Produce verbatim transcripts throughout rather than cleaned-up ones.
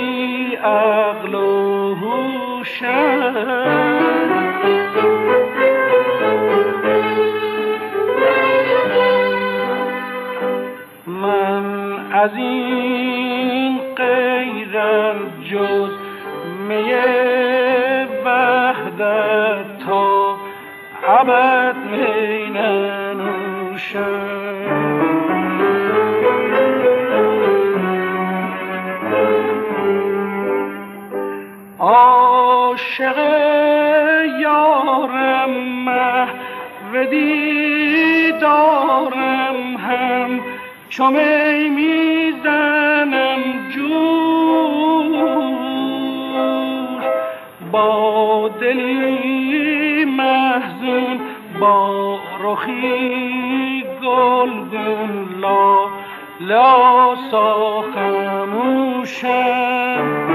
بی عقل و هوشم. من از این غیرم جز می وحدت تا ابد می ننوشم. عاشق یارم محو دیدارم هم چو می میزنم جوش. با دلی محزون با رخی گلگون لا لاسا خموشم.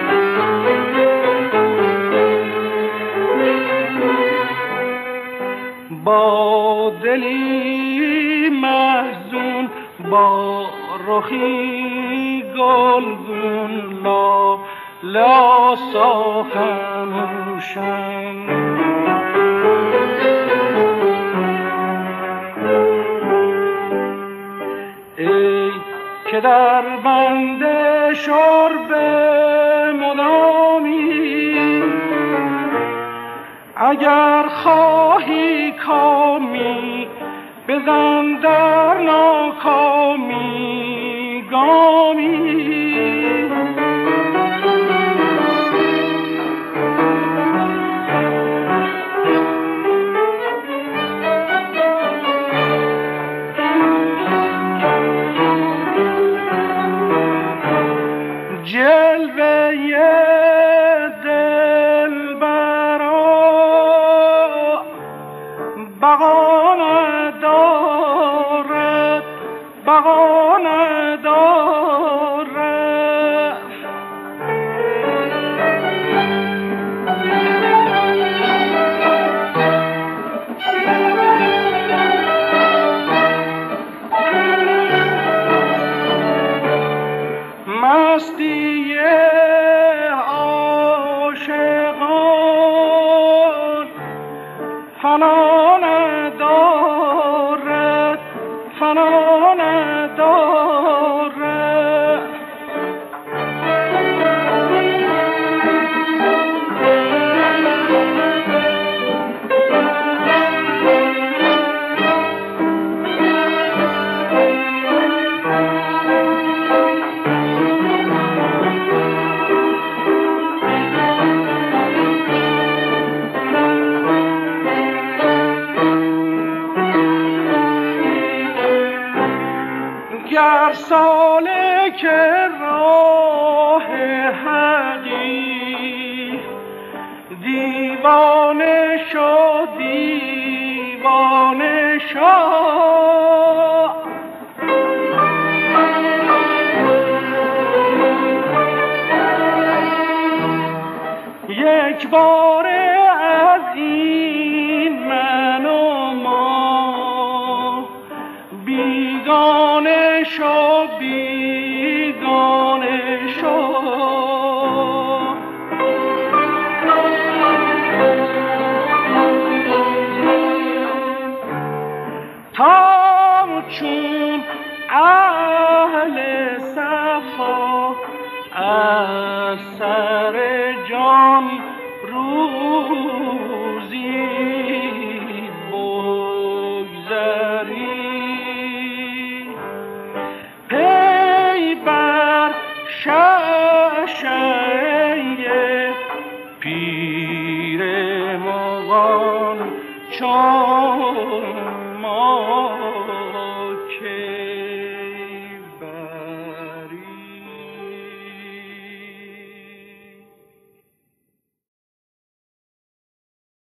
با دلی محزون با رخی گلگون لا لاسا خموشم. ای که در بند شرب مدامی، اگر خواهی کامی بزن در ناکامی گامی. جلوه دلبرا بقا ندارد، بقا ندارد. مستی عاشقان فنا ندارد، فنا ندارد. گر سالک راه حقی دیوانه شو، دیوانه شو. یک بار از این من و ما بیگانه شو، بیگانه شو. تا چون اهل صفا از سر جان روزی بگذری، پی بر ششه پیر مغان چون